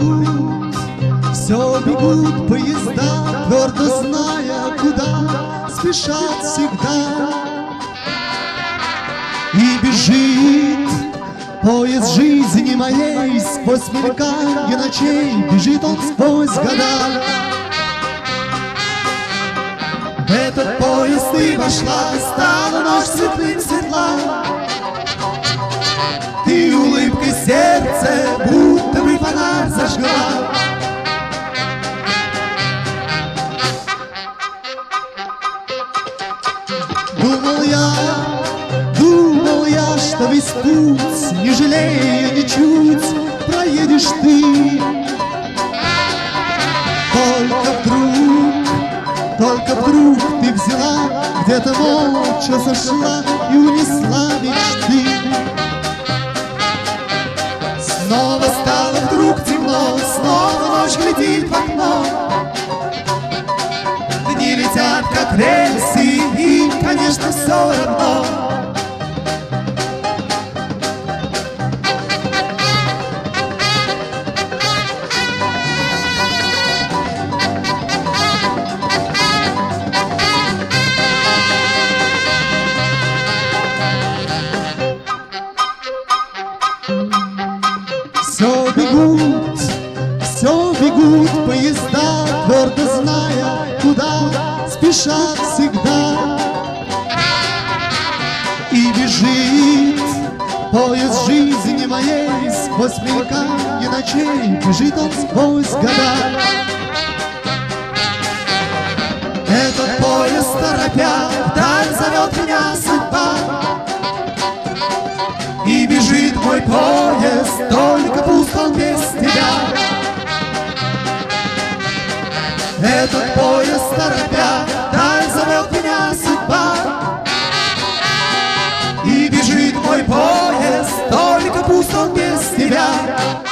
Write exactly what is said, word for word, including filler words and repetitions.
бегут, все бегут поезда, твердо зная, куда спешат всегда. И бежит поезд жизни моей сквозь мельканье ночей, бежит он сквозь года. В этот поезд ты вошла, стала ночь светлым светла. Ты улыбкой сердце, будто бы фонарь зажгла. Думал я, думал я, что весь путь, не жалея ничуть, проедешь ты. Только вдруг, только вдруг ты взяла, где-то молча зашла и унесла мечты. Снова стало вдруг темно, снова ночь глядит в окно. Дни летят, как рельсы, и, конечно, все равно. Все бегут, все бегут поезда, твердо зная, куда спешат всегда. И бежит поезд жизни моей сквозь мельканье ночей, бежит он сквозь года. Этот поезд, торопя, вдаль зовет меня судьба. И бежит мой поезд, только пуст он без тебя. Этот поезд, торопя, даль зовет меня судьба. И бежит мой поезд, только пуст он без тебя.